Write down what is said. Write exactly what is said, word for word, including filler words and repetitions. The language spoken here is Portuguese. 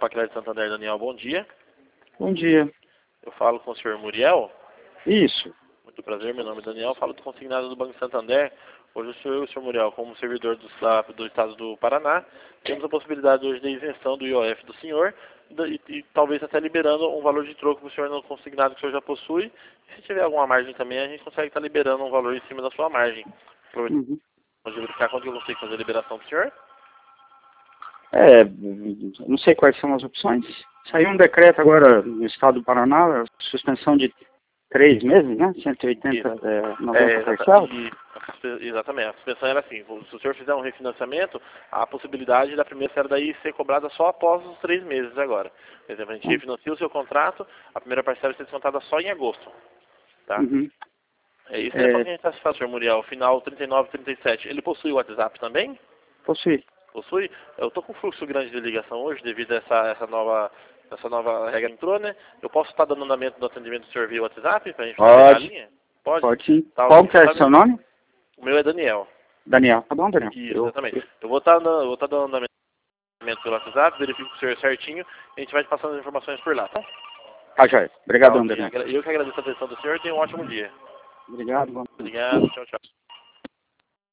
Pacler de Santander, Daniel, bom dia. Bom dia. Eu falo com o senhor Muriel. Isso. Muito prazer, meu nome é Daniel, falo do consignado do Banco Santander. Hoje o senhor e o senhor Muriel, como servidor do, do Estado do Paraná, temos a possibilidade hoje de isenção do I O F do senhor e, e talvez até liberando um valor de troco para o senhor no consignado que o senhor já possui. E se tiver alguma margem também, a gente consegue estar liberando um valor em cima da sua margem. Uhum. Pode verificar quanto eu consigo fazer a liberação do senhor? É, não sei quais são as opções. Saiu um decreto agora no Estado do Paraná, suspensão de três meses, né? cento e oitenta, é, noventa É, parcelas. e, exatamente, a suspensão era assim, se o senhor fizer um refinanciamento, a possibilidade da primeira parcela daí ser cobrada só após os três meses agora. Por exemplo, a gente Hum. refinancia o seu contrato, a primeira parcela vai ser descontada só em agosto. Tá? Uhum. É isso, é só É, que a gente está se fazendo, senhor Muriel, final trinta e nove, trinta e sete. Ele possui o WhatsApp também? possui. Possui? Eu estou com um fluxo grande de ligação hoje devido a essa, essa nova... Essa nova regra entrou, né? Eu posso estar dando andamento do atendimento do senhor via WhatsApp para a gente fechar a Pode. linha? Pode? Pode sim. Tá, Qual que é tá o seu me- nome? O meu é Daniel. Daniel. Tá bom, Daniel? Isso, Eu, exatamente. Eu vou estar dando, vou estar dando andamento pelo WhatsApp, verifico com o senhor certinho, e a gente vai te passando as informações por lá, tá? Tá, joia. Tá, Obrigadão, ok. Daniel. Eu que agradeço a atenção do senhor e tenha um ótimo dia. Obrigado. Bom. Obrigado, tchau, tchau.